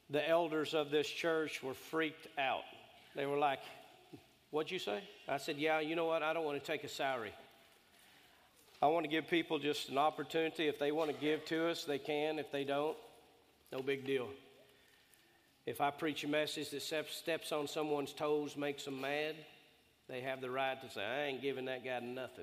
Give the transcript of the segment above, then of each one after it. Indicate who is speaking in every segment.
Speaker 1: the elders of this church were freaked out. They were like, "What'd you say?" I said, "Yeah, you know what? I don't want to take a salary. I want to give people just an opportunity. If they want to give to us, they can. If they don't, no big deal. If I preach a message that steps on someone's toes, makes them mad, they have the right to say, I ain't giving that guy nothing."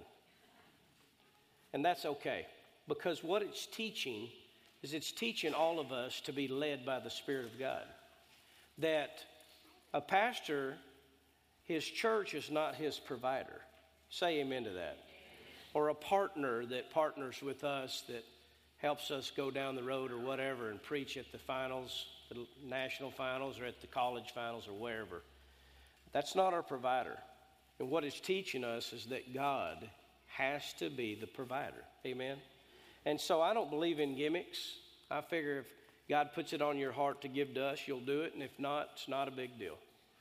Speaker 1: And that's okay, because what it's teaching is it's teaching all of us to be led by the Spirit of God. That a pastor, his church is not his provider. Say amen to that. Or a partner that partners with us that helps us go down the road or whatever and preach at the finals, the national finals, or at the college finals or wherever. That's not our provider. And what it's teaching us is that God has to be the provider. Amen? And so I don't believe in gimmicks. I figure if God puts it on your heart to give to us, you'll do it. And if not, it's not a big deal.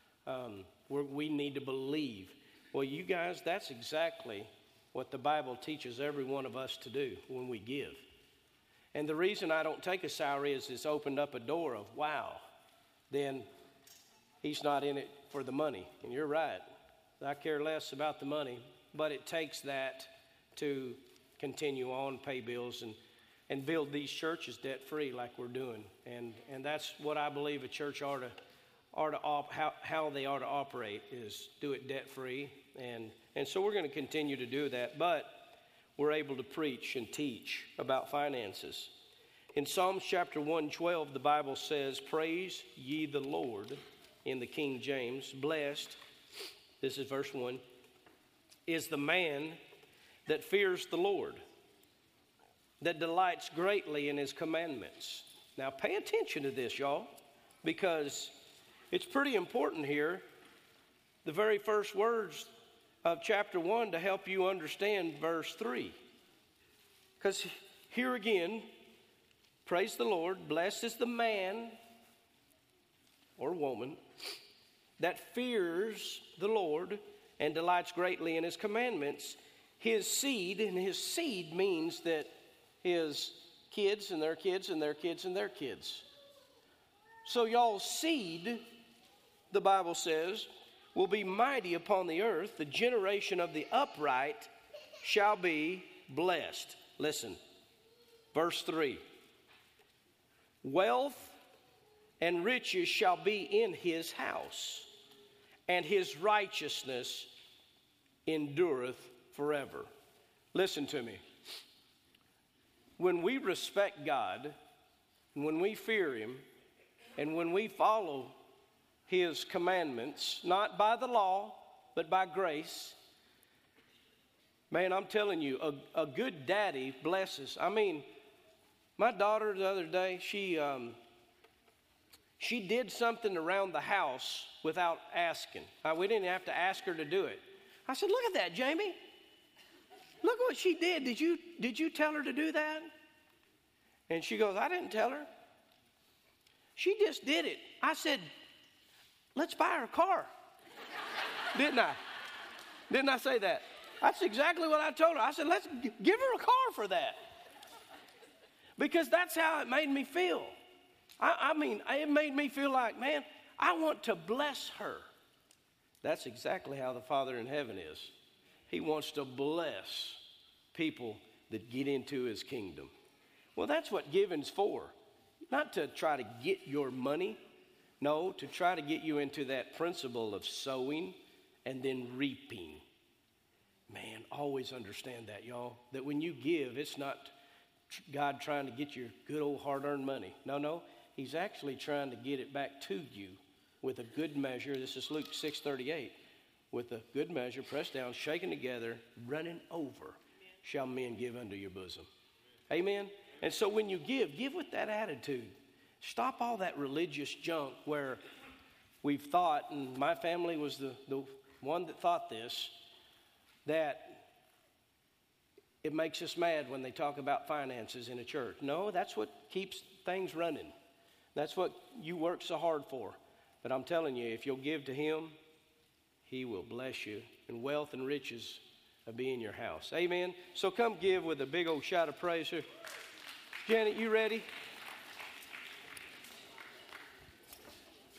Speaker 1: We need to believe. Well, you guys, that's exactly what the Bible teaches every one of us to do when we give. And the reason I don't take a salary is it's opened up a door of, wow, then he's not in it for the money. And you're right. I care less about the money. But it takes that to continue on, pay bills, and build these churches debt-free like we're doing. And that's what I believe a church how they ought to operate is do it debt-free. And so we're going to continue to do that. But we're able to preach and teach about finances. In Psalms chapter 112, the Bible says, "Praise ye the Lord," in the King James. "Blessed," this is verse 1, "is the man that fears the Lord, that delights greatly in his commandments." Now pay attention to this, y'all, because it's pretty important here. The very first words of chapter 1 to help you understand verse 3. Because here again, praise the Lord, blessed is the man or woman that fears the Lord and delights greatly in his commandments. His seed, and his seed means that his kids and their kids and their kids and their kids. So y'all's seed, the Bible says, will be mighty upon the earth. The generation of the upright shall be blessed. Listen, verse 3. "Wealth and riches shall be in his house, and his righteousness endureth forever." Listen to me. When we respect God, and when we fear him, and when we follow his commandments, not by the law, but by grace, man, I'm telling you, a good daddy blesses. I mean, my daughter the other day, she did something around the house without asking. We didn't have to ask her to do it. I said, "Look at that, Jamie. Look what she did. Did you tell her to do that?" And she goes, "I didn't tell her. She just did it." I said, "Let's buy her a car." Didn't I? Didn't I say that? That's exactly what I told her. I said, "Let's give her a car for that." Because that's how it made me feel. I mean, it made me feel like, man, I want to bless her. That's exactly how the Father in heaven is. He wants to bless people that get into his kingdom. Well, that's what giving's for. Not to try to get your money. No, to try to get you into that principle of sowing and then reaping. Man, always understand that, y'all. That when you give, it's not God trying to get your good old hard-earned money. No. He's actually trying to get it back to you with a good measure. This is Luke 6:38. "With a good measure, pressed down, shaken together, running over, shall men give unto your bosom." Amen? And so when you give with that attitude. Stop all that religious junk where we've thought, and my family was the one that thought this, that it makes us mad when they talk about finances in a church. No, that's what keeps things running. That's what you work so hard for. But I'm telling you, if you'll give to him, he will bless you. And wealth and riches will be in your house. Amen? So come give with a big old shout of praise here. Janet, you ready?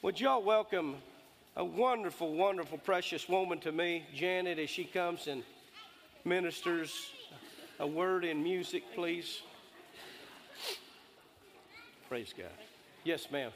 Speaker 1: Would y'all welcome a wonderful, wonderful, precious woman to me, Janet, as she comes and ministers a word in music, please. Praise God. Yes, ma'am.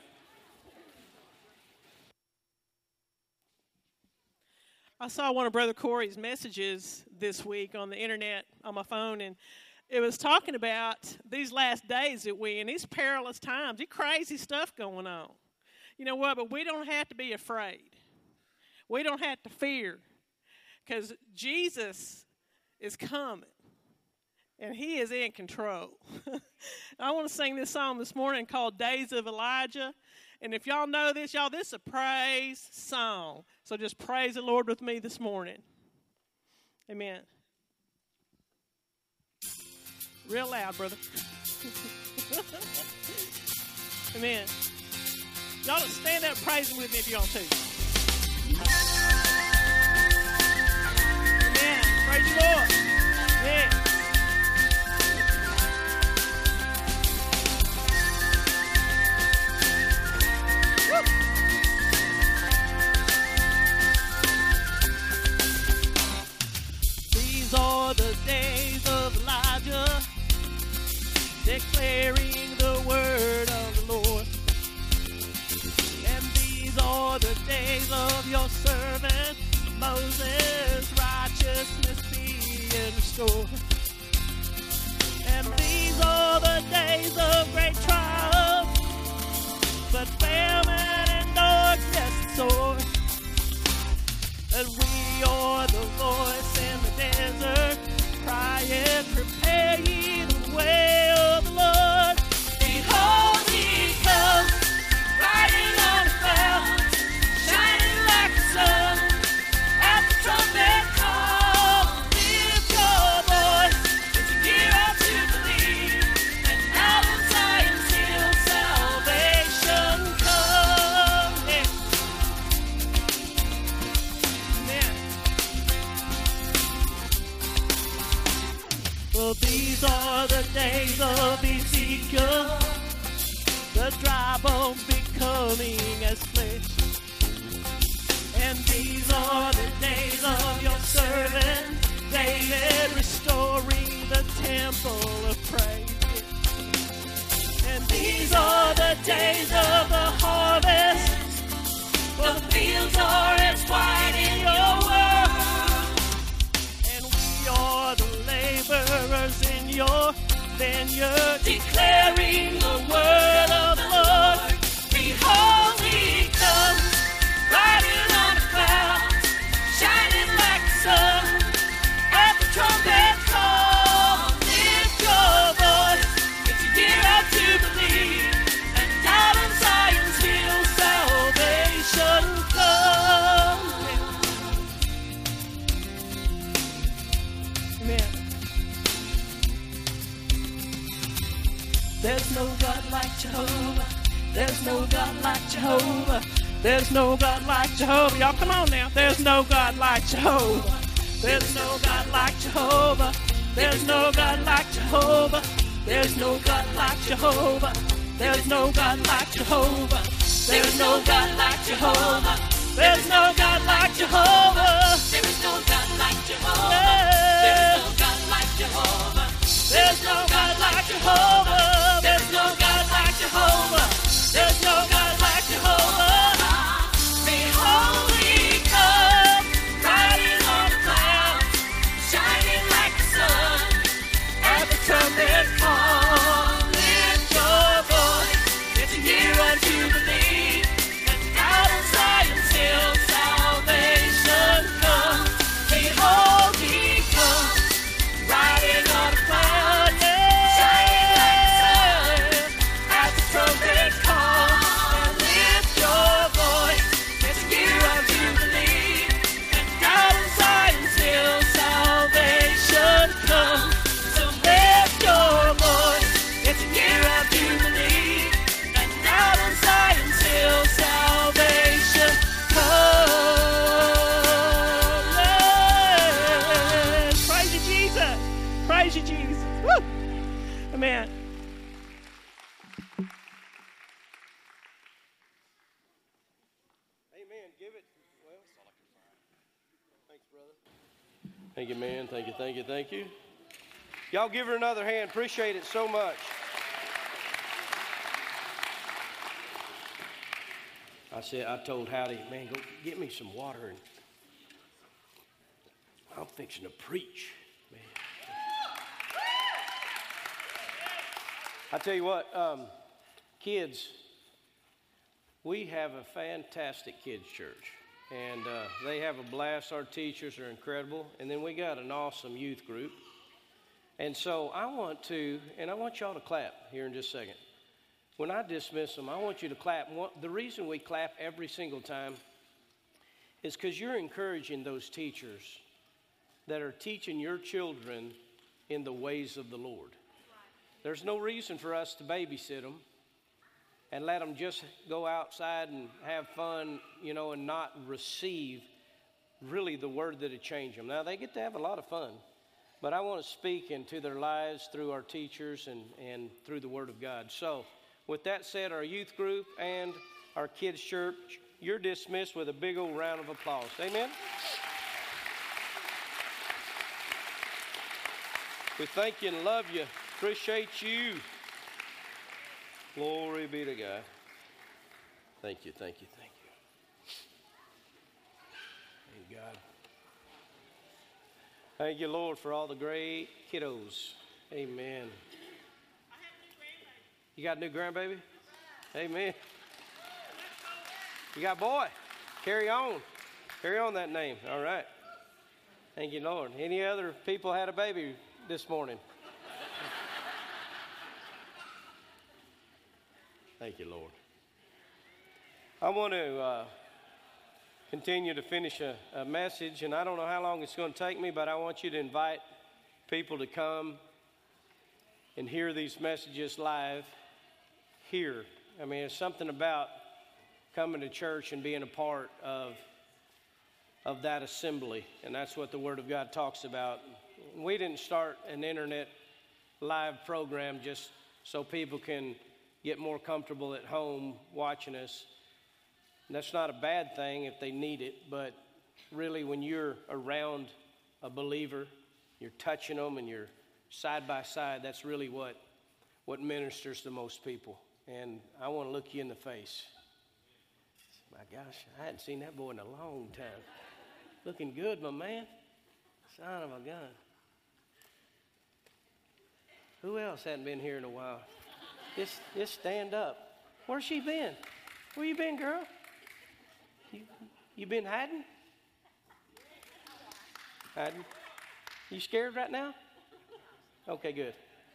Speaker 2: I saw one of Brother Corey's messages this week on the internet on my phone, and it was talking about these last days that we in these perilous times, these crazy stuff going on. You know what? But we don't have to be afraid. We don't have to fear, because Jesus is coming, and He is in control. I want to sing this song this morning called Days of Elijah. And if y'all know this, y'all, this is a praise song. So just praise the Lord with me this morning. Amen. Real loud, brother. Amen. Y'all just stand up praising with me if you want to. Amen. Praise the Lord. Yeah. These are the days of Elijah, declaring the word of the Lord. And these are the days of your servant Moses, righteousness being restored. And these are the days of great trial, but famine and darkness and sword. And we are the voice in the desert, crying, prepare ye the way of the Lord. Behold, He comes, riding on a cloud, shining like the sun. At the trumpet call, lift your voice, it's a year up to believe, and out of Zion's hill salvation comes. Amen. Well, these are the days of Ezekiel, the dry bones becoming as flesh. And these are the days of your servant David, restoring the temple of praise. And these are the days of the harvest, for the fields are as white in your word. And we are the laborers in your vineyard, declaring the word of the Lord. Behold, He comes, riding on a cloud, shining like the sun. At the trumpet call, lift your voice, it's a year of jubilee, and out of Zion's hill salvation comes. Amen. There's no God like Jehovah. There's no God like Jehovah. There's no God like Jehovah. Y'all come on now. There's no God like Jehovah. There's no God like Jehovah. There's no God like Jehovah. There's no God like Jehovah. There's no God like Jehovah. There's no God like Jehovah. There's no God like Jehovah. There is no God like Jehovah. There is no God like Jehovah. There's no God like Jehovah. There's no God like Jehovah. There's no God like Jehovah. Behold, He comes, riding on a cloud, shining like the sun. At the trumpet call, lift your voice, it's a year of jubilee, and out of Zion's hill salvation comes. Behold, He comes, riding on a cloud, shining like the
Speaker 1: Thank you, man. Thank you, thank you, thank you. Y'all give her another hand. Appreciate it so much. I told Howdy, man, go get me some water, and I'm fixing to preach, man. I tell you what, kids, we have a fantastic kids church, and they have a blast. Our teachers are incredible, and then we got an awesome youth group. And so I want y'all to clap here in just a second. When I dismiss them, I want you to clap. The reason we clap every single time is because you're encouraging those teachers that are teaching your children in the ways of the Lord. There's no reason for us to babysit them and let them just go outside and have fun, and not receive really the word that would change them. Now, they get to have a lot of fun, but I want to speak into their lives through our teachers and through the Word of God. So, with that said, our youth group and our kids' church, you're dismissed with a big old round of applause. Amen? We thank you and love you. Appreciate you. Glory be to God. Thank you, thank you, thank you. Thank God. Thank you, Lord, for all the great kiddos. Amen. You got a new grandbaby? Amen. You got a boy? Carry on. Carry on that name. All right. Thank you, Lord. Any other people had a baby this morning? Thank you, Lord. I want to continue to finish a message, and I don't know how long it's going to take me, but I want you to invite people to come and hear these messages live here. I mean, it's something about coming to church and being a part of that assembly, and that's what the Word of God talks about. We didn't start an internet live program just so people can get more comfortable at home watching us. And that's not a bad thing if they need it, but really when you're around a believer, you're touching them and you're side by side, that's really what ministers to most people. And I want to look you in the face. My gosh, I hadn't seen that boy in a long time. Looking good, my man. Son of a gun. Who else hadn't been here in a while? Just stand up. Where's she been? Where you been, girl? You been hiding? Hiding? You scared right now? Okay, good.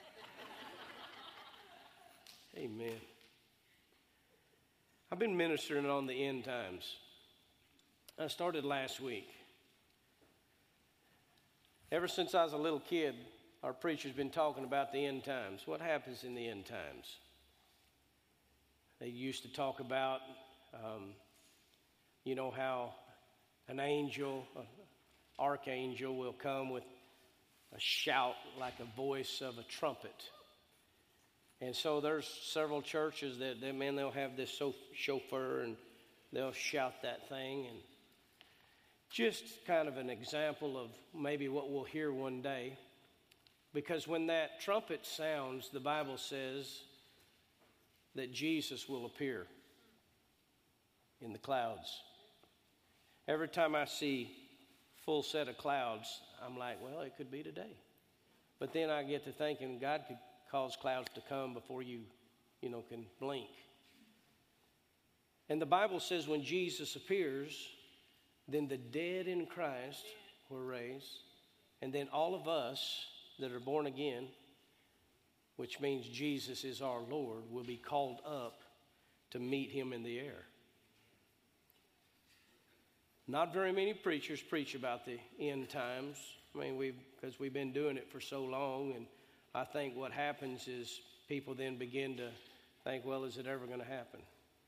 Speaker 1: Amen. I've been ministering on the end times. I started last week. Ever since I was a little kid, our preacher's been talking about the end times. What happens in the end times? They used to talk about, how an angel, an archangel will come with a shout like a voice of a trumpet. And so there's several churches that they'll have this chauffeur and they'll shout that thing. And just kind of an example of maybe what we'll hear one day. Because when that trumpet sounds, the Bible says that Jesus will appear in the clouds. Every time I see full set of clouds, I'm like, well, it could be today. But then I get to thinking God could cause clouds to come before you can blink. And the Bible says when Jesus appears, then the dead in Christ were raised, and then all of us that are born again, which means Jesus is our Lord, will be called up to meet him in the air. Not very many preachers preach about the end times. I mean, because we've been doing it for so long, and I think what happens is people then begin to think, well, is it ever going to happen?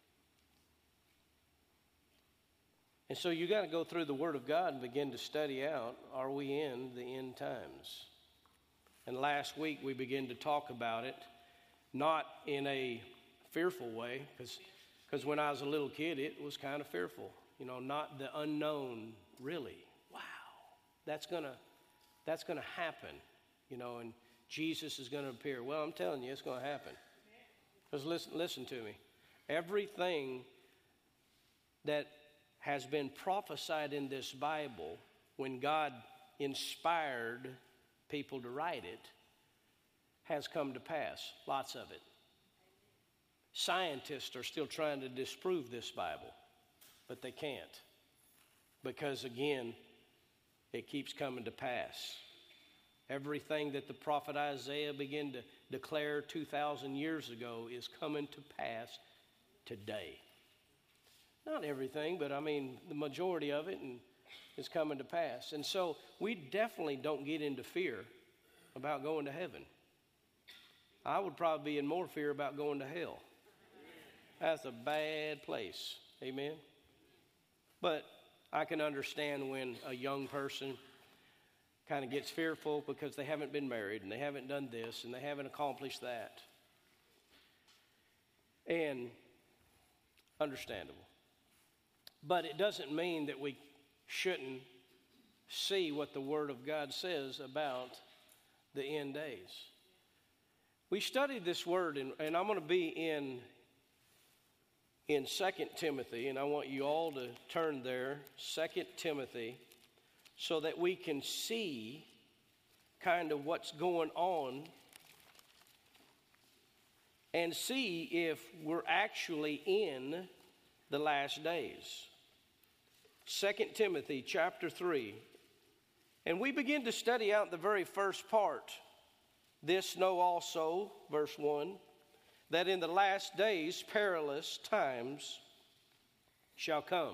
Speaker 1: And so you got to go through the Word of God and begin to study out, are we in the end times? And last week we began to talk about it, not in a fearful way, because when I was a little kid, it was kind of fearful. Not the unknown, really. Wow, that's going to That's going to happen, and Jesus is going to appear. Well, I'm telling you, it's going to happen. Because listen to me. Everything that has been prophesied in this Bible, when God inspired people to write it, has come to pass. Lots of it. Scientists are still trying to disprove this Bible, but they can't. Because again, it keeps coming to pass. Everything that the prophet Isaiah began to declare 2,000 years ago is coming to pass today. Not everything, but the majority of it is coming to pass. And so we definitely don't get into fear about going to heaven. I would probably be in more fear about going to hell. That's a bad place. Amen? But I can understand when a young person kind of gets fearful because they haven't been married and they haven't done this and they haven't accomplished that. And understandable. But it doesn't mean that we shouldn't see what the Word of God says about the end days. We studied this word, and I'm going to be in 2 Timothy, and I want you all to turn there, 2 Timothy, so that we can see kind of what's going on and see if we're actually in the last days. 2 Timothy chapter 3. And we begin to study out the very first part. This know also, verse 1, that in the last days perilous times shall come.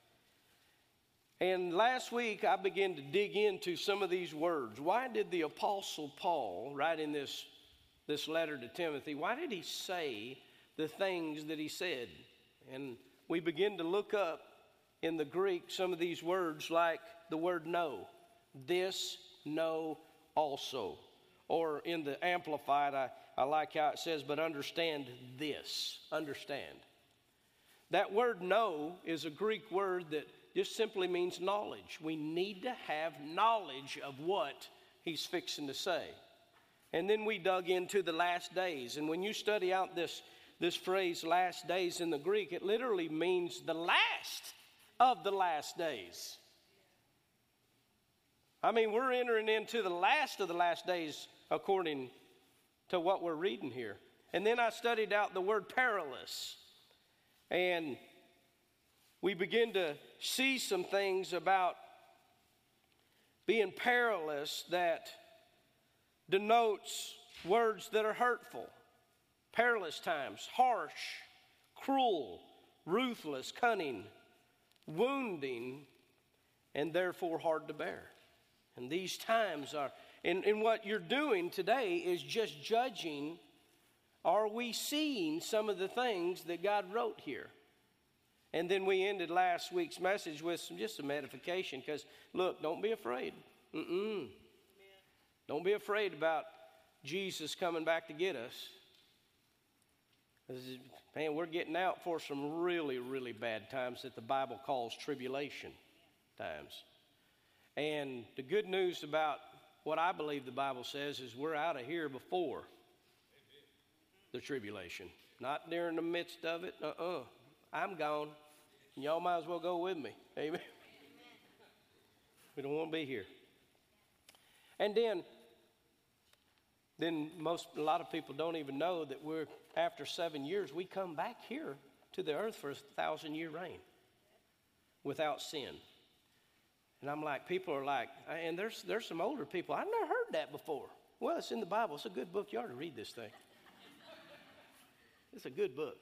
Speaker 1: And last week I began to dig into some of these words. Why did the Apostle Paul write in this letter to Timothy, why did he say the things that he said? And we begin to look up in the Greek some of these words like the word know. This know also. Or in the Amplified, I like how it says, but understand this. Understand. That word know is a Greek word that just simply means knowledge. We need to have knowledge of what he's fixing to say. And then we dug into the last days. And when you study out this phrase, last days in the Greek, it literally means the last of the last days. We're entering into the last of the last days according to what we're reading here. And then I studied out the word perilous. And we begin to see some things about being perilous that denotes words that are hurtful. Perilous times, harsh, cruel, ruthless, cunning, wounding, and therefore hard to bear. And these times are, and what you're doing today is just judging, are we seeing some of the things that God wrote here? And then we ended last week's message with some edification, because look, don't be afraid. Don't be afraid about Jesus coming back to get us. Man, we're getting out for some really, really bad times that the Bible calls tribulation times. And the good news about what I believe the Bible says is we're out of here before the tribulation. Not during the midst of it. I'm gone. Y'all might as well go with me. Amen. We don't want to be here. And then a lot of people don't even know that we're, after 7 years, we come back here to the earth for a 1,000-year reign without sin. And I'm like, people are like, and there's some older people, I've never heard that before. Well, it's in the Bible. It's a good book. You ought to read this thing. It's a good book.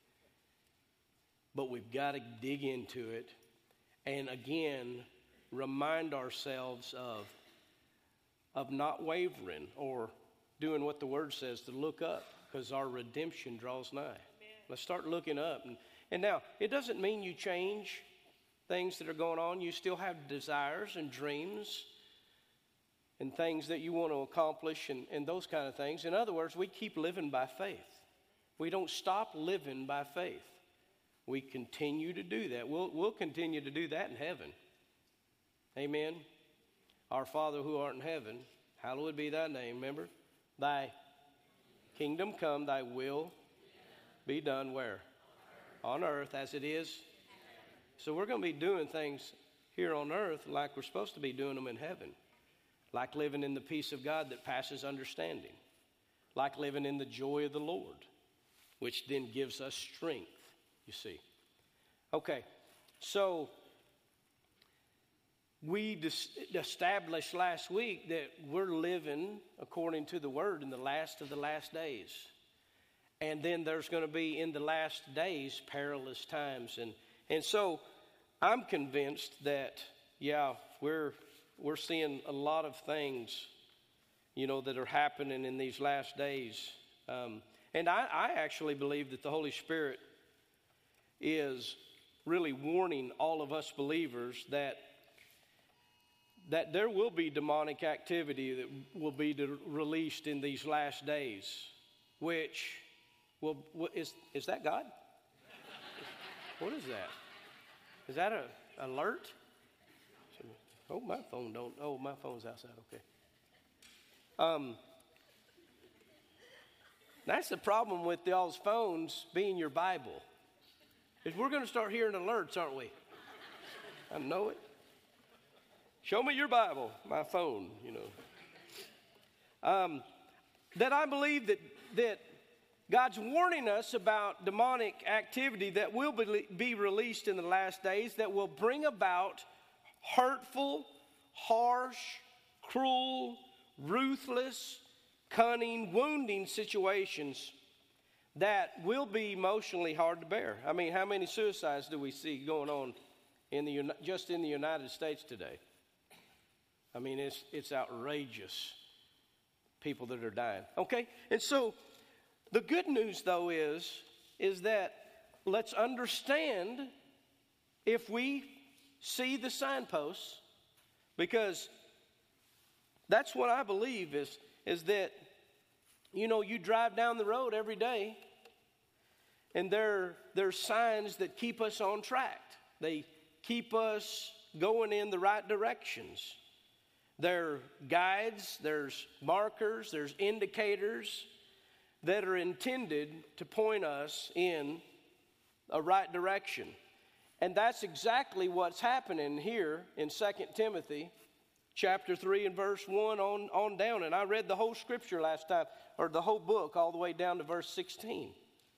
Speaker 1: But we've got to dig into it and again remind ourselves of not wavering or doing what the Word says, to look up, because our redemption draws nigh. Amen. Let's start looking up. And now, it doesn't mean you change things that are going on. You still have desires and dreams and things that you want to accomplish and those kind of things. In other words, we keep living by faith. We don't stop living by faith. We continue to do that. We'll continue to do that in heaven. Amen. Our Father who art in heaven, hallowed be thy name. Remember? Thy kingdom come, thy will be done where? On earth as it is. So we're going to be doing things here on earth like we're supposed to be doing them in heaven. Like living in the peace of God that passes understanding. Like living in the joy of the Lord, which then gives us strength, you see. Okay, so we established last week that we're living according to the Word in the last of the last days. And then there's going to be in the last days perilous times. And so I'm convinced that, yeah, we're seeing a lot of things, you know, that are happening in these last days. And I actually believe that the Holy Spirit is really warning all of us believers that there will be demonic activity that will be released in these last days, which will, is that God? What is that? Is that an alert? Oh, my phone don't. Oh, my phone's outside. Okay. That's the problem with y'all's phones being your Bible. Is we're going to start hearing alerts, aren't we? I know it. Show me your Bible, my phone, you know. That I believe that God's warning us about demonic activity that will be released in the last days that will bring about hurtful, harsh, cruel, ruthless, cunning, wounding situations that will be emotionally hard to bear. I mean, how many suicides do we see going on just in the United States today? I mean, it's outrageous, people that are dying. Okay, and so the good news, though, is that let's understand if we see the signposts, because that's what I believe is that, you know, you drive down the road every day, and there's signs that keep us on track. They keep us going in the right directions. There are guides, there's markers, there's indicators that are intended to point us in a right direction. And that's exactly what's happening here in 2 Timothy chapter 3 and verse 1 on down. And I read the whole scripture last time, or the whole book all the way down to verse 16.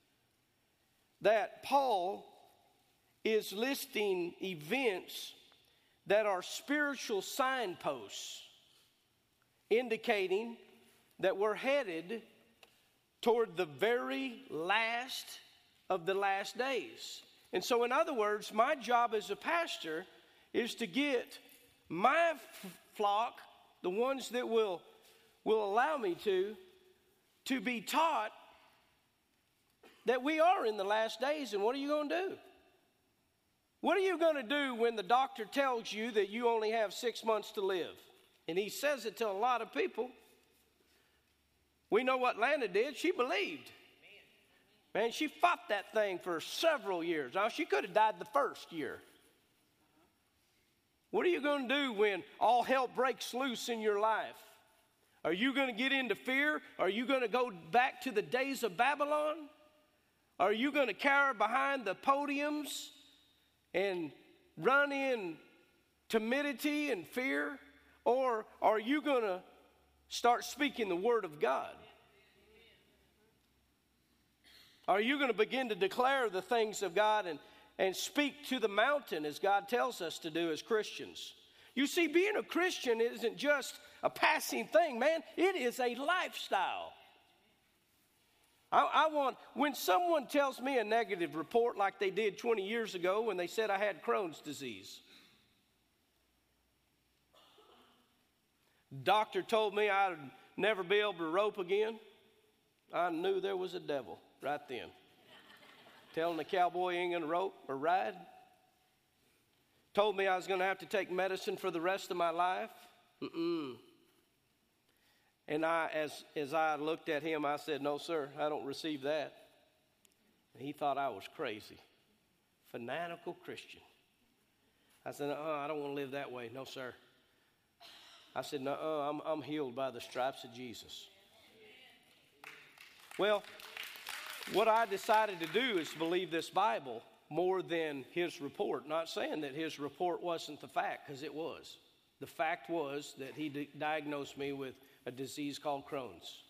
Speaker 1: That Paul is listing events that are spiritual signposts indicating that we're headed toward the very last of the last days. And so, in other words, my job as a pastor is to get my flock, the ones that will allow me to be taught that we are in the last days. And what are you going to do? What are you going to do when the doctor tells you that you only have 6 months to live? And he says it to a lot of people. We know what Lana did. She believed. Man, she fought that thing for several years. Now, she could have died the first year. What are you going to do when all hell breaks loose in your life? Are you going to get into fear? Are you going to go back to the days of Babylon? Are you going to cower behind the podiums and run in timidity and fear? Or are you going to start speaking the word of God? Are you going to begin to declare the things of God and speak to the mountain as God tells us to do as Christians? You see, being a Christian isn't just a passing thing, man. It is a lifestyle. I want, when someone tells me a negative report like they did 20 years ago when they said I had Crohn's disease. Doctor told me I'd never be able to rope again. I knew there was a devil right then. Telling the cowboy he ain't going to rope or ride. Told me I was going to have to take medicine for the rest of my life. And as I looked at him, I said, "No, sir, I don't receive that." And he thought I was crazy. Fanatical Christian. I said, "I don't want to live that way. No, sir." I said, no, I'm healed by the stripes of Jesus. Well, what I decided to do is believe this Bible more than his report. Not saying that his report wasn't the fact, because it was. The fact was that he diagnosed me with a disease called Crohn's.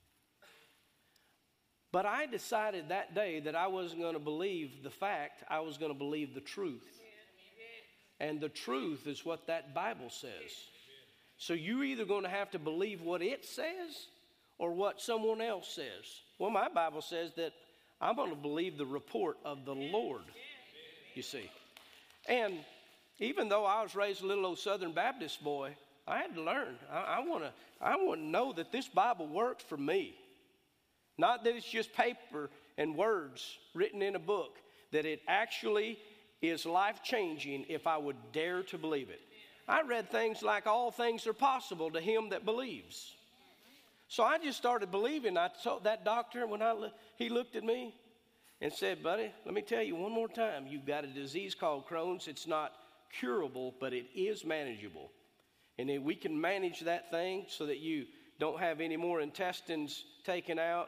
Speaker 1: But I decided that day that I wasn't going to believe the fact, I was going to believe the truth. And the truth is what that Bible says. So you're either going to have to believe what it says or what someone else says. Well, my Bible says that I'm going to believe the report of the Lord, you see. And even though I was raised a little old Southern Baptist boy, I had to learn. I want to know that this Bible works for me. Not that it's just paper and words written in a book, that it actually is life-changing if I would dare to believe it. I read things like all things are possible to him that believes. So I just started believing. I told that doctor when he looked at me and said, buddy, let me tell you one more time, you've got a disease called Crohn's. It's not curable, but it is manageable. And then we can manage that thing so that you don't have any more intestines taken out.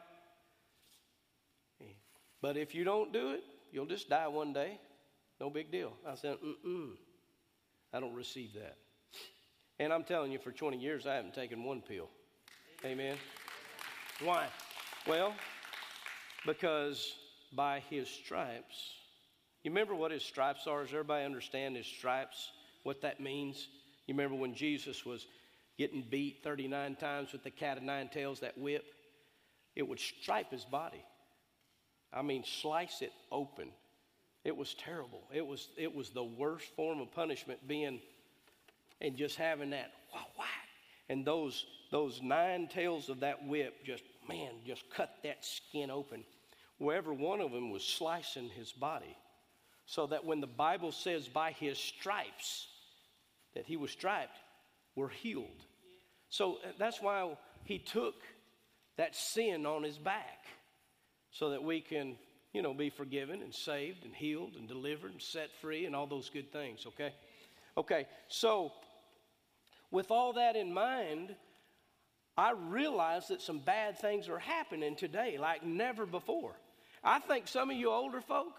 Speaker 1: But if you don't do it, you'll just die one day. No big deal. I said, I don't receive that. And I'm telling you, for 20 years, I haven't taken one pill. Amen. Why? Well, because by his stripes, you remember what his stripes are? Does everybody understand his stripes, what that means? You remember when Jesus was getting beat 39 times with the cat of nine tails, that whip? It would stripe his body. I mean, slice it open. It was terrible. It was the worst form of punishment, being and just having that whack. And those 9 tails of that whip just cut that skin open. Well, every one of them was slicing his body. So that when the Bible says by his stripes that he was striped, we're healed. So that's why he took that sin on his back, so that we can, be forgiven and saved and healed and delivered and set free and all those good things, okay? Okay, so with all that in mind, I realize that some bad things are happening today like never before. I think some of you older folk,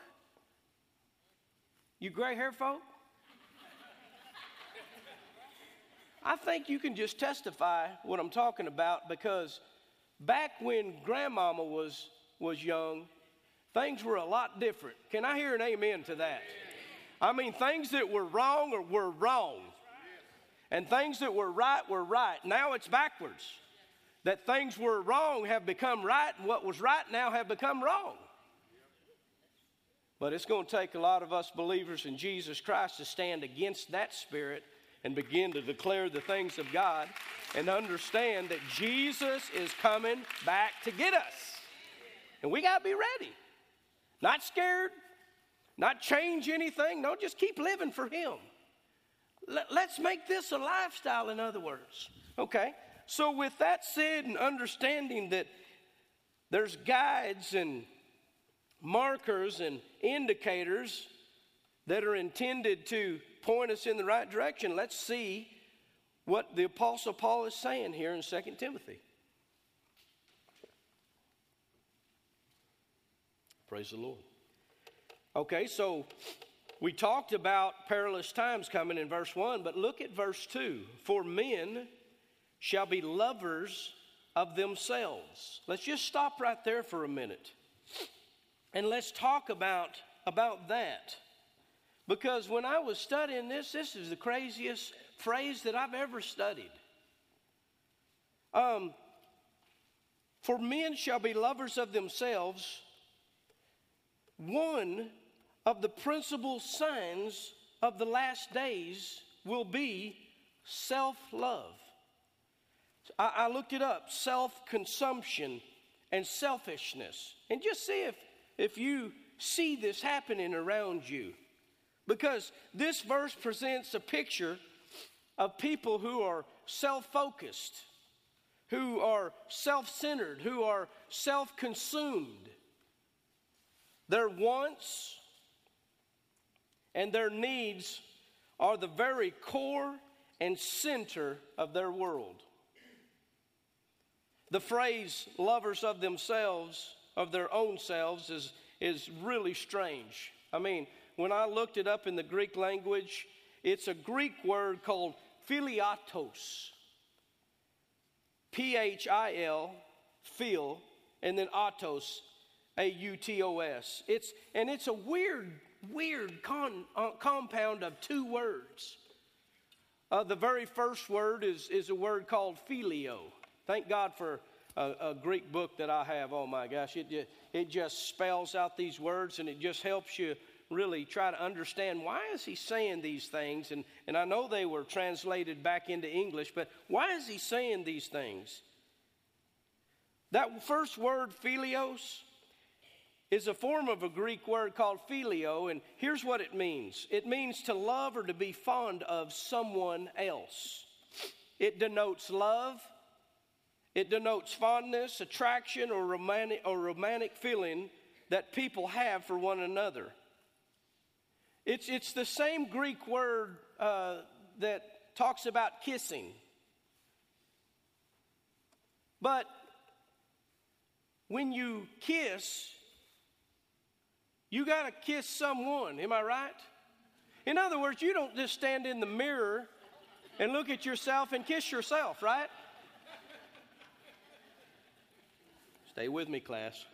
Speaker 1: you gray hair folk, I think you can just testify what I'm talking about, because back when grandmama was young, things were a lot different. Can I hear an amen to that? I mean, things that were wrong were wrong. And things that were right. Now it's backwards. That things were wrong have become right, and what was right now have become wrong. But it's going to take a lot of us believers in Jesus Christ to stand against that spirit and begin to declare the things of God and understand that Jesus is coming back to get us. And we got to be ready. Not scared, not change anything. No, just keep living for him. Let's make this a lifestyle, in other words. Okay, so with that said, and understanding that there's guides and markers and indicators that are intended to point us in the right direction, let's see what the Apostle Paul is saying here in 2 Timothy. Praise the Lord. Okay, so we talked about perilous times coming in verse 1, but look at verse 2. For men shall be lovers of themselves. Let's just stop right there for a minute. And let's talk about that. Because when I was studying this is the craziest phrase that I've ever studied. For men shall be lovers of themselves. One of the principal signs of the last days will be self-love. I looked it up, self-consumption and selfishness. And just see if you see this happening around you. Because this verse presents a picture of people who are self-focused, who are self-centered, who are self-consumed. Their wants and their needs are the very core and center of their world. The phrase lovers of themselves, of their own selves, is really strange. I mean, when I looked it up in the Greek language, it's a Greek word called philiatos. P-H-I-L, phil, and then autos, A-U-T-O-S. It's a weird compound of two words. The very first word is a word called phileo. Thank God for a Greek book that I have. Oh my gosh, it just spells out these words, and it just helps you really try to understand why is he saying these things. And I know they were translated back into English, but why is he saying these things? That first word, philios, is a form of a Greek word called phileo, and here's what it means. It means to love or to be fond of someone else. It denotes love. It denotes fondness, attraction, or romantic feeling that people have for one another. It's the same Greek word that talks about kissing. But when you kiss, you got to kiss someone. Am I right? In other words, you don't just stand in the mirror and look at yourself and kiss yourself, right? Stay with me, class.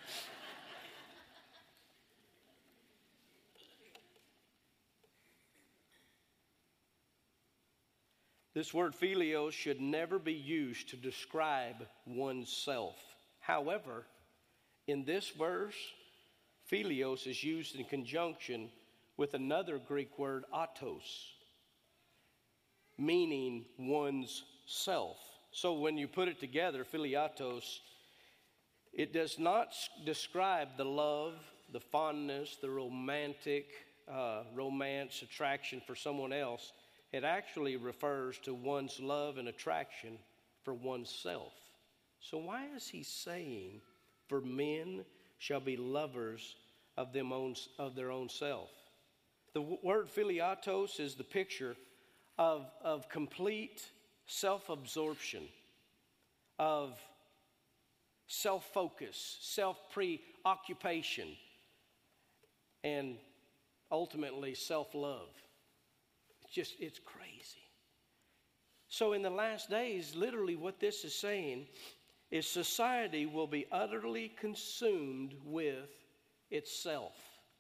Speaker 1: This word phileo should never be used to describe oneself. However, in this verse, philios is used in conjunction with another Greek word, autos, meaning one's self. So when you put it together, philiatos, it does not describe the love, the fondness, the romantic romance, attraction for someone else. It actually refers to one's love and attraction for oneself. So why is he saying, for men shall be lovers of their own self? The word philiatos is the picture of complete self-absorption, of self-focus, self-preoccupation, and ultimately self-love. It's crazy. So in the last days, literally what this is saying is society will be utterly consumed with itself.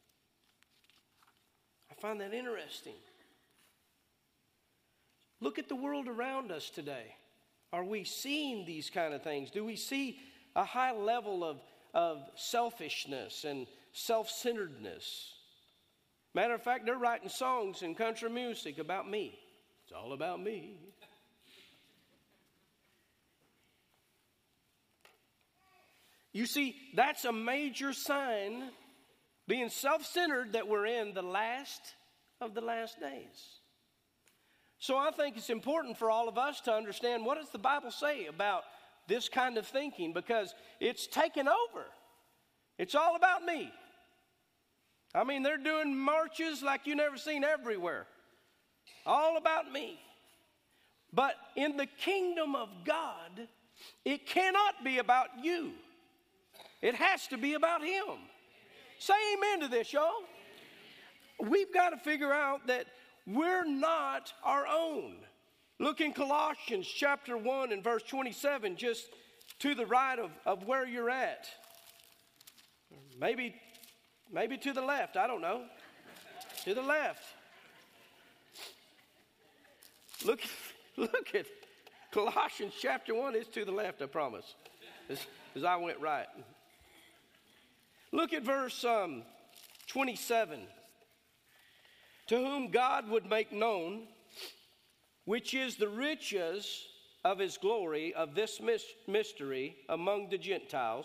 Speaker 1: I find that interesting. Look at the world around us today. Are we seeing these kind of things? Do we see a high level of selfishness and self-centeredness? Matter of fact, they're writing songs in country music about me. It's all about me. You see, that's a major sign, being self-centered, that we're in the last of the last days. So I think it's important for all of us to understand, what does the Bible say about this kind of thinking? Because it's taken over. It's all about me. I mean, they're doing marches like you never seen everywhere. All about me. But in the kingdom of God, it cannot be about you. It has to be about Him. Say amen to this, y'all. We've got to figure out that we're not our own. Look in Colossians chapter 1 and verse 27, just to the right of where you're at. Maybe to the left, I don't know. To the left. Look at Colossians chapter 1. It's to the left, I promise. As I went right. Look at verse 27. To whom God would make known, which is the riches of His glory, of this mystery among the Gentiles,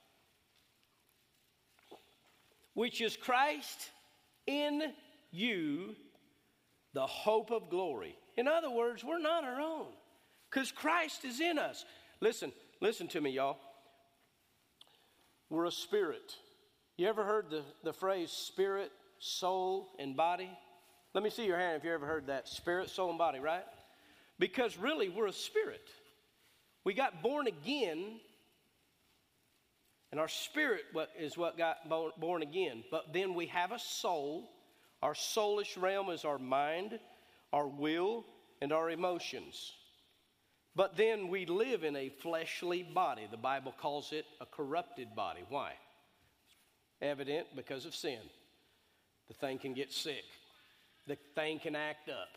Speaker 1: which is Christ in you, the hope of glory. In other words, we're not our own, because Christ is in us. Listen to me, y'all. We're a spirit. You ever heard the phrase spirit, soul, and body? Let me see your hand if you ever heard that. Spirit, soul, and body, right? Because really, we're a spirit. We got born again, and our spirit is what got born again. But then we have a soul. Our soulish realm is our mind, our will, and our emotions. But then we live in a fleshly body. The Bible calls it a corrupted body. Why? Evident because of sin. The thing can get sick. The thing can act up.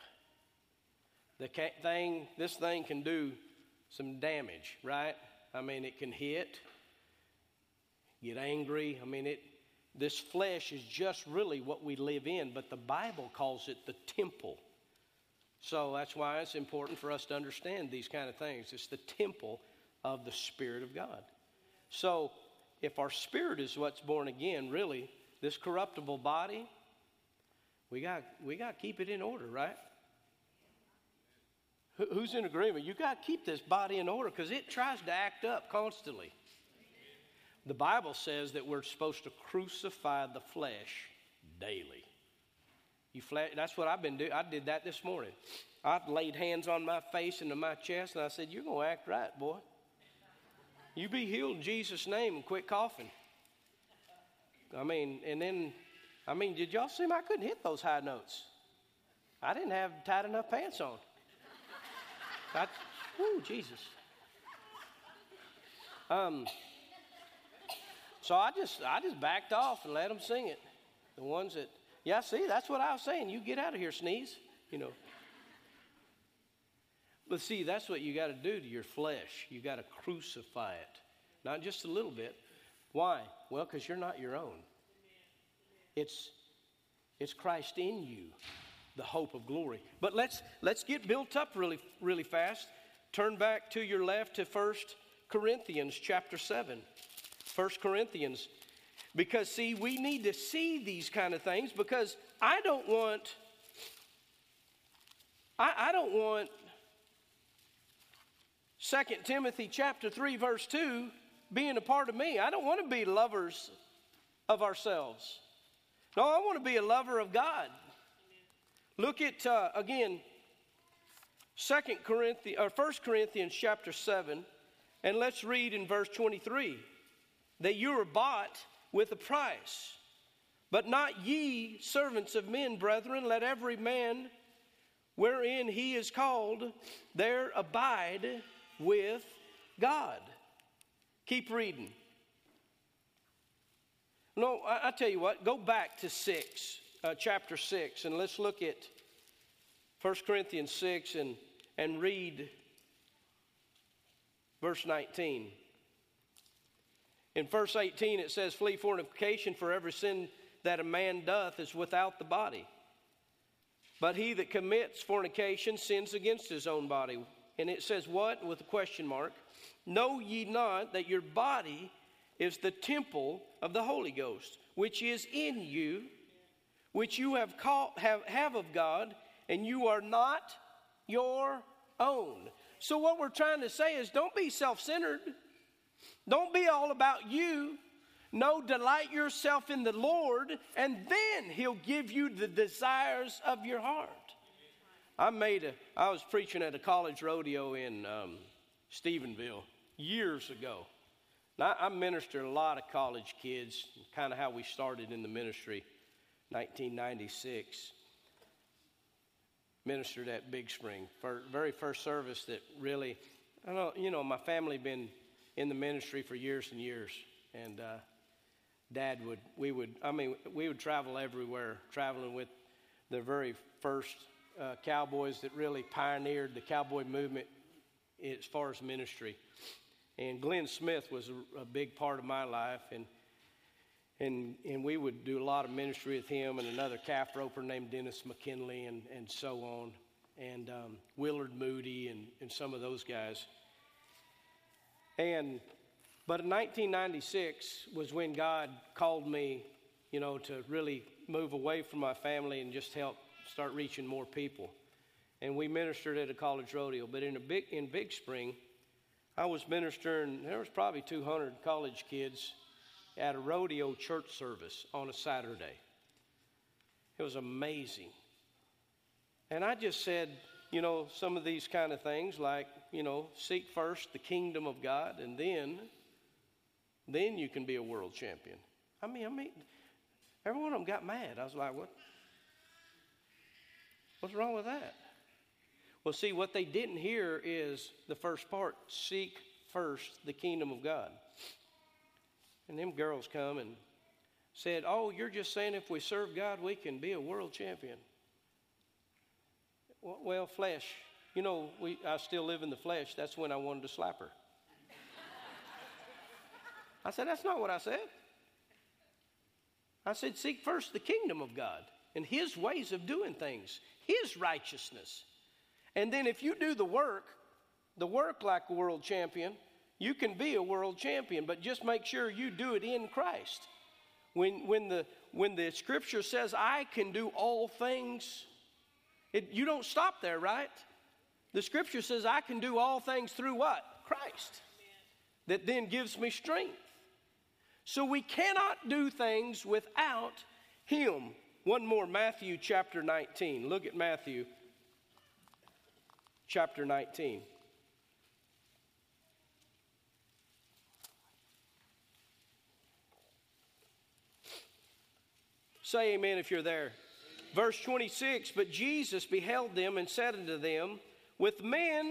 Speaker 1: This thing can do some damage, right? I mean, it can hit, get angry. I mean, this flesh is just really what we live in, but the Bible calls it the temple. So that's why it's important for us to understand these kind of things. It's the temple of the Spirit of God. So if our spirit is what's born again, really, this corruptible body, we got to keep it in order, right? Who's in agreement? You got to keep this body in order because it tries to act up constantly. The Bible says that we're supposed to crucify the flesh daily. That's what I've been doing. I did that this morning. I laid hands on my face and to my chest, and I said, "You're going to act right, boy. You be healed in Jesus' name and quit coughing." Did y'all see me? I couldn't hit those high notes. I didn't have tight enough pants on. Jesus. So I just backed off and let them sing it. The ones that, yeah, see, that's what I was saying. You get out of here, sneeze, But see, that's what you got to do to your flesh. You got to crucify it. Not just a little bit. Why? Well, because you're not your own. It's Christ in you, the hope of glory. But let's get built up really, really fast. Turn back to your left to 1 Corinthians chapter 7. 1 Corinthians. Because, see, we need to see these kind of things because I don't want 2 Timothy chapter 3 verse 2 being a part of me. I don't want to be lovers of ourselves. No, I want to be a lover of God. Look at, again, 1 Corinthians chapter 7, and let's read in verse 23. That you are bought with a price. But not ye servants of men, brethren, let every man wherein he is called there abide with God. Keep reading. No, I tell you what, go back to chapter 6, and let's look at 1 Corinthians 6 and read verse 19. In verse 18 it says, "Flee fornication, for every sin that a man doth is without the body. But he that commits fornication sins against his own body." And it says what? With a question mark. "Know ye not that your body is the temple of the Holy Ghost, which is in you, which you have of God, and you are not your own." So what we're trying to say is don't be self-centered. Don't be all about you. No, delight yourself in the Lord, and then He'll give you the desires of your heart. I was preaching at a college rodeo in Stephenville years ago. Now, I ministered a lot of college kids, kind of how we started in the ministry, 1996. Ministered at Big Spring. Very first service that really, my family been in the ministry for years and years. And we would travel everywhere, traveling with the very first cowboys that really pioneered the cowboy movement as far as ministry. And Glenn Smith was a big part of my life, and we would do a lot of ministry with him and another calf roper named Dennis McKinley and so on, and Willard Moody and some of those guys. But in 1996 was when God called me, to really move away from my family and just help start reaching more people. And we ministered at a college rodeo. But in Big Spring, I was ministering. There was probably 200 college kids at a rodeo church service on a Saturday. It was amazing. And I just said, some of these kind of things like, seek first the kingdom of God, and then you can be a world champion. I mean, every one of them got mad. I was like, what's wrong with that? Well, see, what they didn't hear is the first part, seek first the kingdom of God. And them girls come and said, oh, you're just saying if we serve God, we can be a world champion. Well, flesh. I still live in the flesh. That's when I wanted to slap her. I said, that's not what I said. I said, seek first the kingdom of God and his ways of doing things, his righteousness. And then if you do the work like a world champion, you can be a world champion, but just make sure you do it in Christ. When the scripture says, I can do all things, you don't stop there, right? The scripture says, I can do all things through what? Christ. That then gives me strength. So we cannot do things without him. One more, Matthew chapter 19. Look at Matthew chapter 19. Say amen if you're there. Verse 26, but Jesus beheld them and said unto them, with men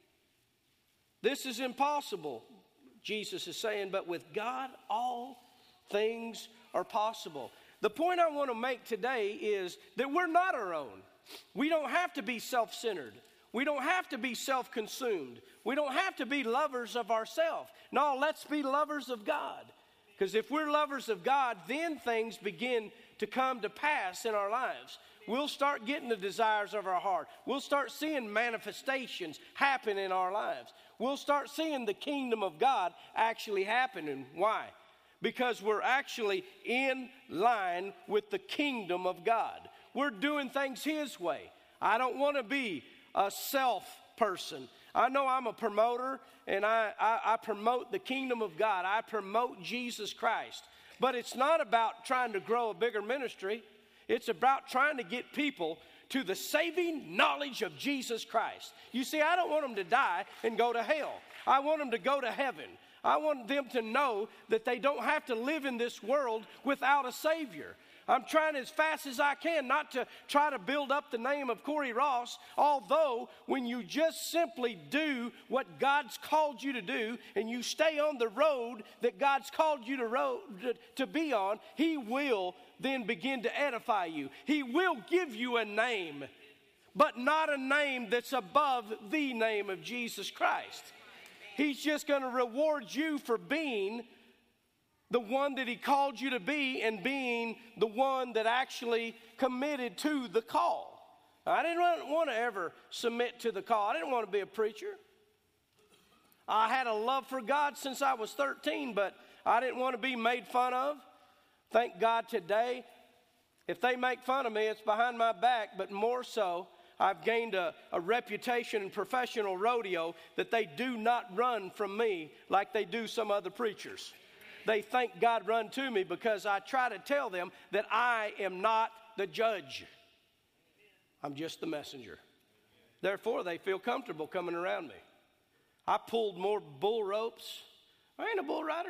Speaker 1: this is impossible. Jesus is saying, but with God all things are possible. The point I want to make today is that we're not our own. We don't have to be self-centered. We don't have to be self-consumed. We don't have to be lovers of ourselves. No, let's be lovers of God. Because if we're lovers of God, then things begin to come to pass in our lives. We'll start getting the desires of our heart. We'll start seeing manifestations happen in our lives. We'll start seeing the kingdom of God actually happening. Why? Because we're actually in line with the kingdom of God. We're doing things his way. I don't want to be a self person. I know I'm a promoter, and I promote the kingdom of God. I promote Jesus Christ. But it's not about trying to grow a bigger ministry. It's about trying to get people to the saving knowledge of Jesus Christ. You see, I don't want them to die and go to hell. I want them to go to heaven. I want them to know that they don't have to live in this world without a Savior. I'm trying as fast as I can not to try to build up the name of Corey Ross, although when you just simply do what God's called you to do and you stay on the road that God's called you to be on, he will then begin to edify you. He will give you a name, but not a name that's above the name of Jesus Christ. He's just going to reward you for being the one that he called you to be and being the one that actually committed to the call. I didn't want to ever submit to the call. I didn't want to be a preacher. I had a love for God since I was 13, but I didn't want to be made fun of. Thank God today, if they make fun of me, it's behind my back, but more so, I've gained a reputation in professional rodeo that they do not run from me like they do some other preachers. They thank God run to me because I try to tell them that I am not the judge. I'm just the messenger. Therefore, they feel comfortable coming around me. I pulled more bull ropes. I ain't a bull rider.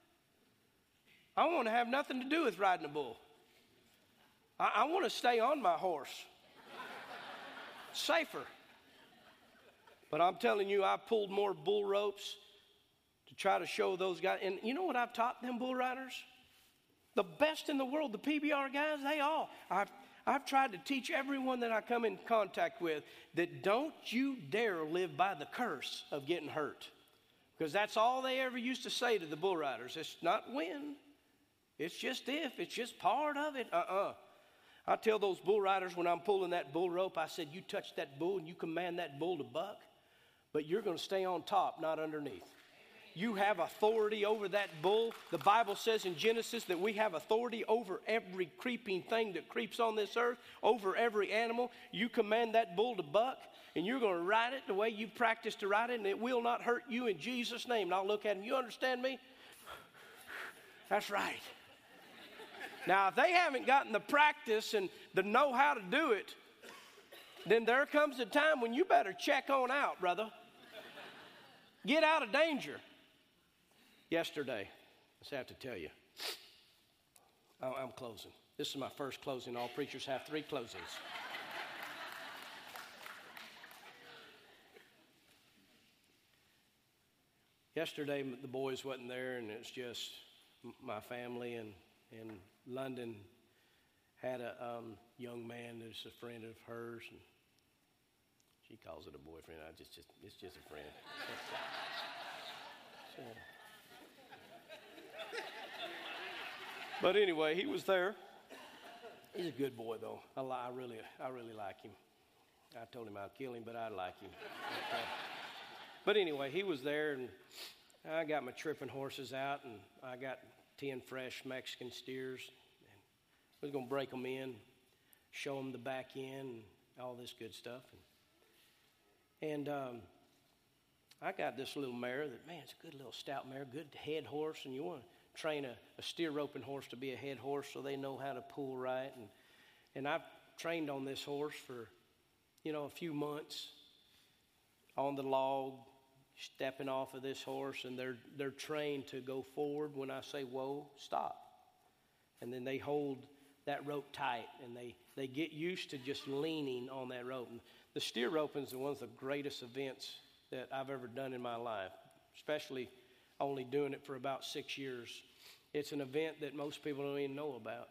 Speaker 1: I want to have nothing to do with riding a bull. I want to stay on my horse. Safer. But I'm telling you, I pulled more bull ropes to try to show those guys. And you know what I've taught them bull riders? The best in the world, the PBR guys, they all. I've tried to teach everyone that I come in contact with that don't you dare live by the curse of getting hurt. Because that's all they ever used to say to the bull riders. It's not when. It's just if. It's just part of it. I tell those bull riders when I'm pulling that bull rope, I said, you touch that bull and you command that bull to buck, but you're going to stay on top, not underneath. You have authority over that bull. The Bible says in Genesis that we have authority over every creeping thing that creeps on this earth, over every animal. You command that bull to buck, and you're going to ride it the way you've practiced to ride it, and it will not hurt you in Jesus' name. And I'll look at him. You understand me? That's right. Now, if they haven't gotten the practice and the know how to do it, then there comes a time when you better check on out, brother. Get out of danger. Yesterday, I just have to tell you, I'm closing. This is my first closing. All preachers have 3 closings. Yesterday, the boys wasn't there, and it's just my family. And London had a young man that's a friend of hers, and she calls it a boyfriend. It's just a friend. So. But anyway, he was there. He's a good boy, though. I really like him. I told him I'd kill him, but I like him. But anyway, he was there, and I got my tripping horses out, and I got 10 fresh Mexican steers. And I was going to break them in, show them the back end, and all this good stuff. And I got this little mare that, man, it's a good little stout mare, good head horse, and you want to train a steer roping horse to be a head horse so they know how to pull right. And I've trained on this horse for, a few months on the log, stepping off of this horse, and they're trained to go forward when I say, whoa, stop. And then they hold that rope tight, and they get used to just leaning on that rope. And the steer roping is one of the greatest events that I've ever done in my life, especially only doing it for about 6 years. It's an event that most people don't even know about.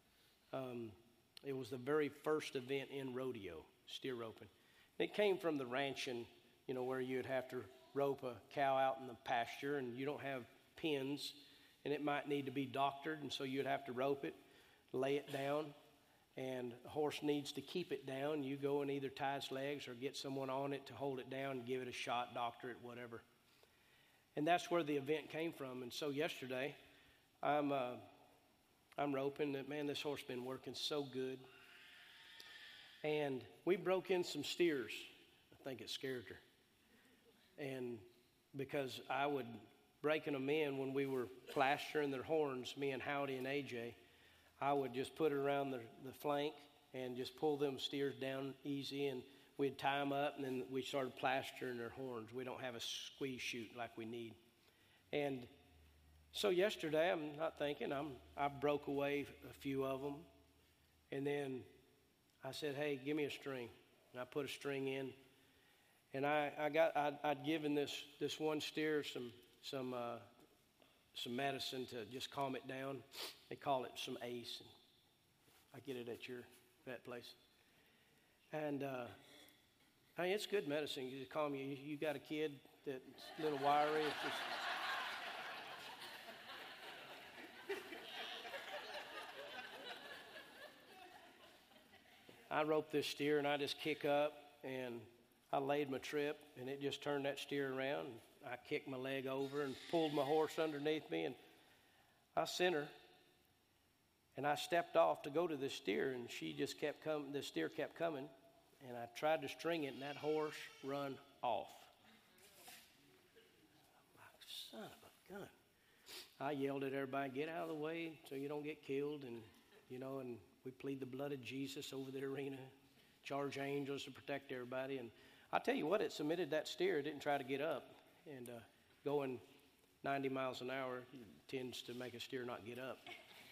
Speaker 1: It was the very first event in rodeo, steer roping. It came from the ranching, where you'd have to rope a cow out in the pasture, and you don't have pins, and it might need to be doctored, and so you'd have to rope it, lay it down, and a horse needs to keep it down. You go and either tie its legs or get someone on it to hold it down and give it a shot, doctor it, whatever. And that's where the event came from. And so yesterday, I'm roping that, man, this horse been working so good. And we broke in some steers. I think it scared her. And because I would breaking them in when we were plastering their horns, me and Howdy and AJ, I would just put it around the flank and just pull them steers down easy, and we'd tie them up, and then we started plastering their horns. We don't have a squeeze chute like we need. And so yesterday, I'm not thinking, I broke away a few of them, and then I said, hey, give me a string. And I put a string in, and I'd given this one steer some medicine to just calm it down. They call it some ACE, and I get it at your vet place. And it's good medicine. You just calm you. You got a kid that's a little wiry. It's just I roped this steer, and I just kick up, and I laid my trip, and it just turned that steer around. I kicked my leg over and pulled my horse underneath me, and I sent her. And I stepped off to go to this steer, and she just kept coming. The steer kept coming, and I tried to string it, and that horse run off. I'm like, son of a gun. I yelled at everybody, get out of the way so you don't get killed, and we plead the blood of Jesus over the arena, charge angels to protect everybody. And I tell you what, it submitted that steer. It didn't try to get up. And going 90 miles an hour tends to make a steer not get up.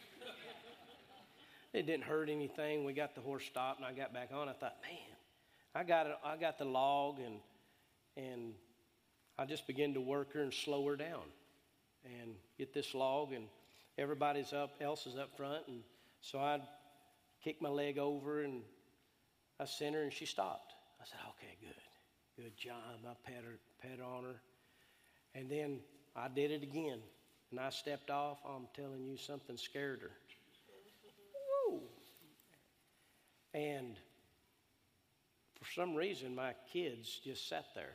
Speaker 1: It didn't hurt anything. We got the horse stopped, and I got back on. I thought, man, I got the log, and I just began to work her and slow her down and get this log, and everybody else is up front. And so I kicked my leg over, and I sent her, and she stopped. I said, okay, good job. I pat on her. And then I did it again, and I stepped off. I'm telling you, something scared her. Woo! And for some reason, my kids just sat there.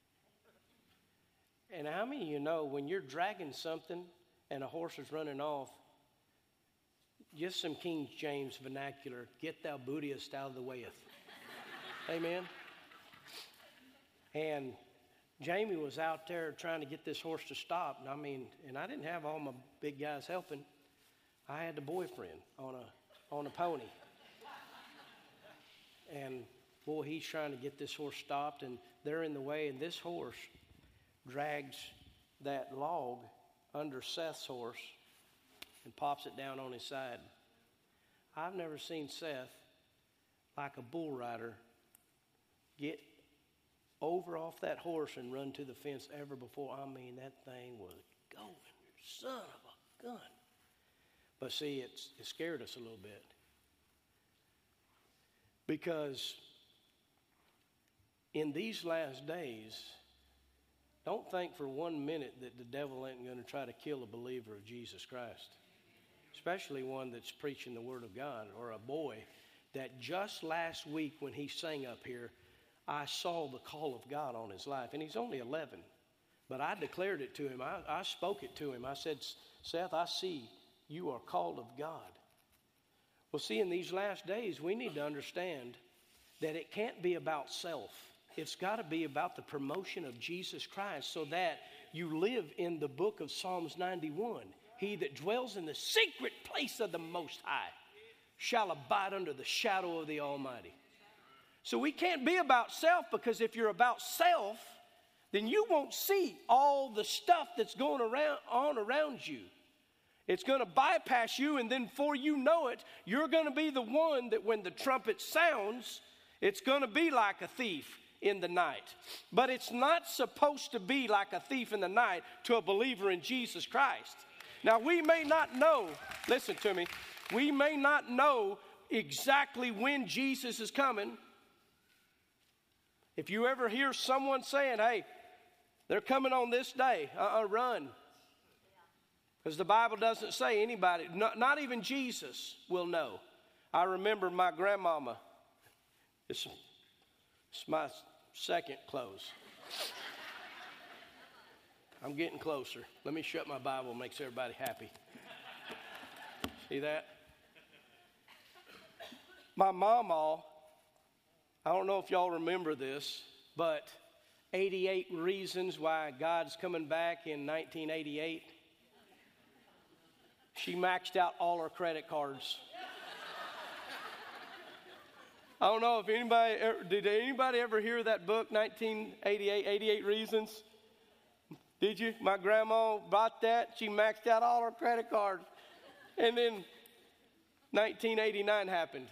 Speaker 1: And how many of you know when you're dragging something and a horse is running off, just some King James vernacular, get thou bootiest out of the wayeth. Amen? And Jamie was out there trying to get this horse to stop. And I didn't have all my big guys helping. I had the boyfriend on a pony. And boy, he's trying to get this horse stopped, and they're in the way, and this horse drags that log under Seth's horse and pops it down on his side. I've never seen Seth, like a bull rider, get over off that horse and run to the fence ever before. I mean, that thing was going, son of a gun. But see, it scared us a little bit. Because in these last days, don't think for 1 minute that the devil ain't going to try to kill a believer of Jesus Christ. Especially one that's preaching the Word of God, or a boy that just last week when he sang up here, I saw the call of God on his life. And he's only 11. But I declared it to him. I spoke it to him. I said, Seth, I see you are called of God. Well, see, in these last days, we need to understand that it can't be about self. It's got to be about the promotion of Jesus Christ, so that you live in the book of Psalms 91. He that dwells in the secret place of the Most High shall abide under the shadow of the Almighty. So we can't be about self, because if you're about self, then you won't see all the stuff that's going on around you. It's going to bypass you, and then before you know it, you're going to be the one that when the trumpet sounds, it's going to be like a thief in the night. But it's not supposed to be like a thief in the night to a believer in Jesus Christ. Now, we may not know, listen to me, we may not know exactly when Jesus is coming. If you ever hear someone saying, hey, they're coming on this day, run. Because the Bible doesn't say anybody, not even Jesus will know. I remember my grandmama, it's my second close. I'm getting closer. Let me shut my Bible, makes everybody happy. See that? My mama, I don't know if y'all remember this, but 88 Reasons Why God's Coming Back in 1988. She maxed out all her credit cards. I don't know if did anybody ever hear that book, 1988, 88 Reasons? Did you? My grandma bought that. She maxed out all her credit cards. And then 1989 happened.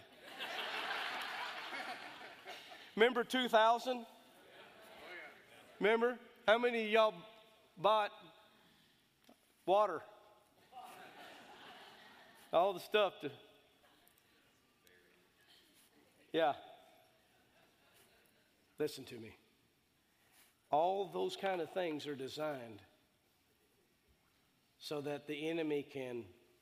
Speaker 1: Remember 2000? Remember? How many of y'all bought water? All the stuff to... Yeah. Listen to me. All those kind of things are designed so that the enemy can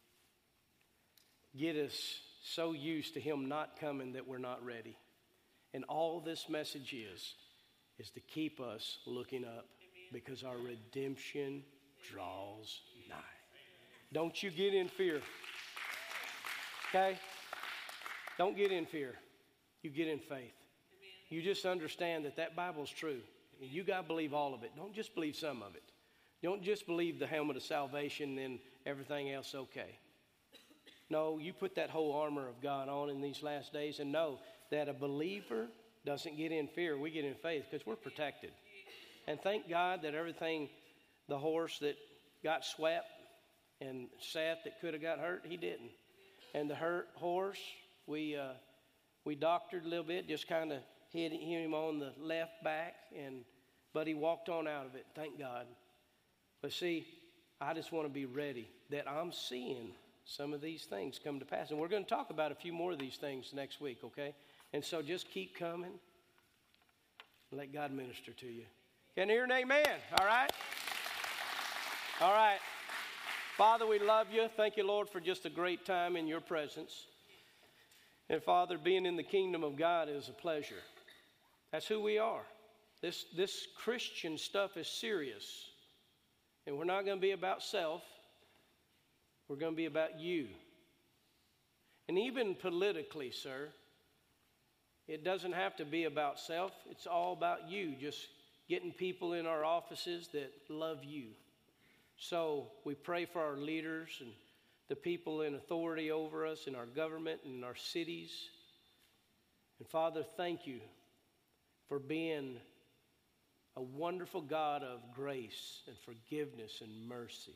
Speaker 1: get us so used to him not coming that we're not ready. And all this message is to keep us looking up, because our redemption draws nigh. Don't you get in fear. Okay? Don't get in fear. You get in faith. You just understand that Bible's true. And you got to believe all of it. Don't just believe some of it. Don't just believe the helmet of salvation and everything else okay. No, you put that whole armor of God on in these last days, and know that a believer doesn't get in fear. We get in faith because we're protected. And thank God that everything, the horse that got swept and Seth that could have got hurt, he didn't. And the hurt horse, we doctored a little bit, just kind of hit him on the left back, but he walked on out of it, thank God. But see, I just want to be ready that I'm seeing some of these things come to pass. And we're going to talk about a few more of these things next week, okay? And so just keep coming. Let God minister to you. Can you hear an amen? All right? All right. Father, we love you. Thank you, Lord, for just a great time in your presence. And Father, being in the kingdom of God is a pleasure. That's who we are. This Christian stuff is serious. And we're not going to be about self. We're going to be about you. And even politically, sir, it doesn't have to be about self. It's all about you, just getting people in our offices that love you. So we pray for our leaders and the people in authority over us in our government and in our cities. And Father, thank you for being a wonderful God of grace and forgiveness and mercy.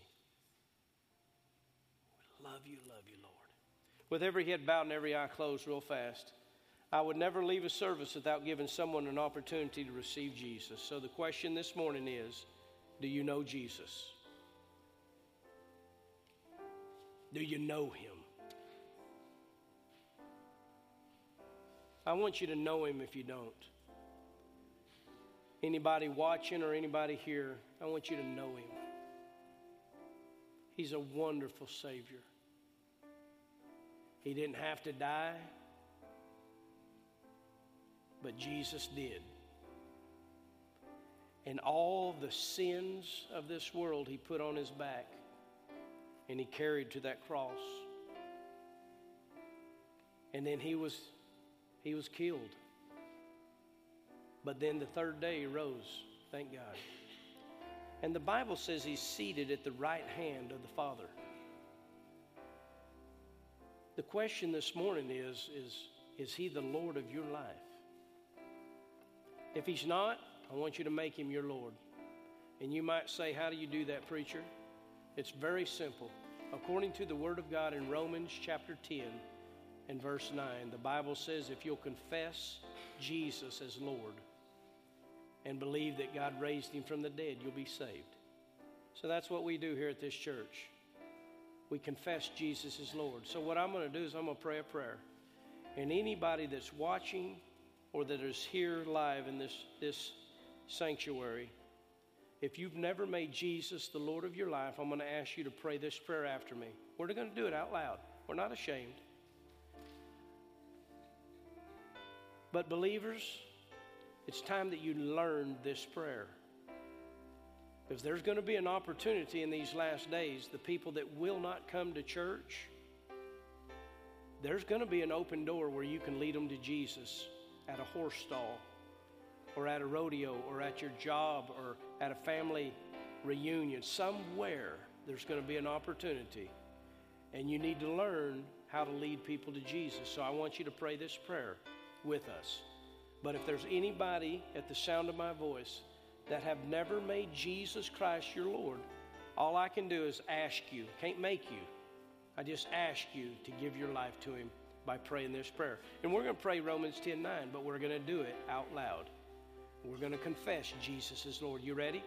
Speaker 1: We love you, Lord. With every head bowed and every eye closed real fast, I would never leave a service without giving someone an opportunity to receive Jesus. So the question this morning is, do you know Jesus? Do you know him? I want you to know him if you don't. Anybody watching or anybody here, I want you to know him. He's a wonderful Savior. He didn't have to die, but Jesus did. And all the sins of this world he put on his back and he carried to that cross. And then he was killed. But then the third day he rose, thank God. And the Bible says he's seated at the right hand of the Father. The question this morning is he the Lord of your life? If he's not, I want you to make him your Lord. And you might say, how do you do that, preacher? It's very simple. According to the Word of God in Romans chapter 10 and verse 9, the Bible says if you'll confess Jesus as Lord and believe that God raised him from the dead, you'll be saved. So that's what we do here at this church. We confess Jesus as Lord. So what I'm going to do is I'm going to pray a prayer. And anybody that's watching or that is here live in this sanctuary, if you've never made Jesus the Lord of your life, I'm going to ask you to pray this prayer after me. We're going to do it out loud. We're not ashamed. But believers, it's time that you learn this prayer. Because there's going to be an opportunity in these last days, the people that will not come to church, there's going to be an open door where you can lead them to Jesus at a horse stall or at a rodeo or at your job or at a family reunion. Somewhere there's going to be an opportunity, and you need to learn how to lead people to Jesus. So I want you to pray this prayer with us. But if there's anybody at the sound of my voice that have never made Jesus Christ your Lord, all I can do is ask you. Can't make you. I just ask you to give your life to him by praying this prayer. And we're going to pray Romans 10:9, but we're going to do it out loud. We're going to confess Jesus as Lord. You ready?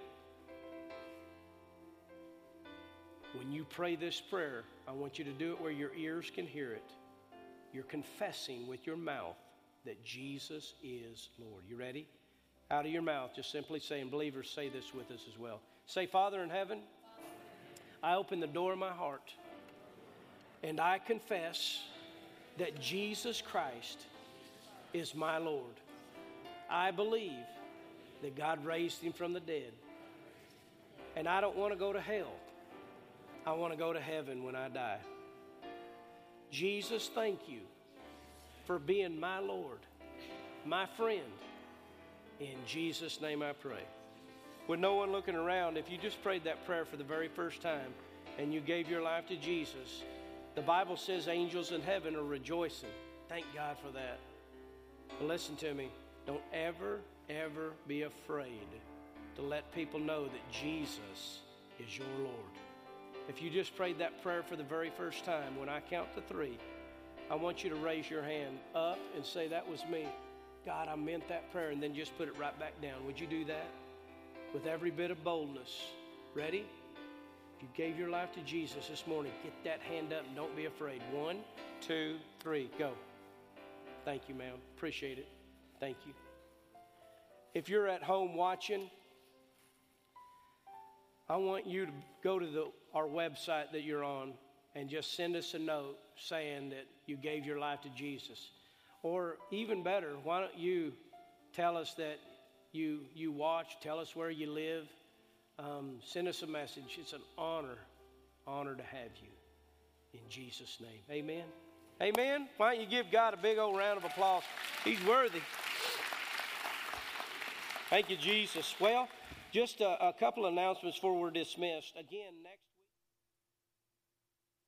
Speaker 1: When you pray this prayer, I want you to do it where your ears can hear it. You're confessing with your mouth that Jesus is Lord. You ready? Out of your mouth, just simply say, and believers, say this with us as well. Say, Father in heaven, I open the door of my heart, and I confess that Jesus Christ is my Lord. I believe that God raised him from the dead. And I don't want to go to hell. I want to go to heaven when I die. Jesus, thank you for being my Lord, my friend. In Jesus' name I pray. With no one looking around, if you just prayed that prayer for the very first time and you gave your life to Jesus, the Bible says angels in heaven are rejoicing. Thank God for that. But listen to me. Don't ever be afraid to let people know that Jesus is your Lord. If you just prayed that prayer for the very first time, when I count to 3, I want you to raise your hand up and say, that was me. God, I meant that prayer, and then just put it right back down. Would you do that? With every bit of boldness. Ready? If you gave your life to Jesus this morning, get that hand up and don't be afraid. 1, 2, 3, go. Thank you, ma'am. Appreciate it. Thank you. If you're at home watching, I want you to go to our website that you're on and just send us a note saying that you gave your life to Jesus. Or even better, why don't you tell us that you watch, tell us where you live, send us a message. It's an honor to have you. In Jesus' name, amen. Amen. Why don't you give God a big old round of applause? He's worthy. Thank you, Jesus. Well, just a couple announcements before we're dismissed. Again, next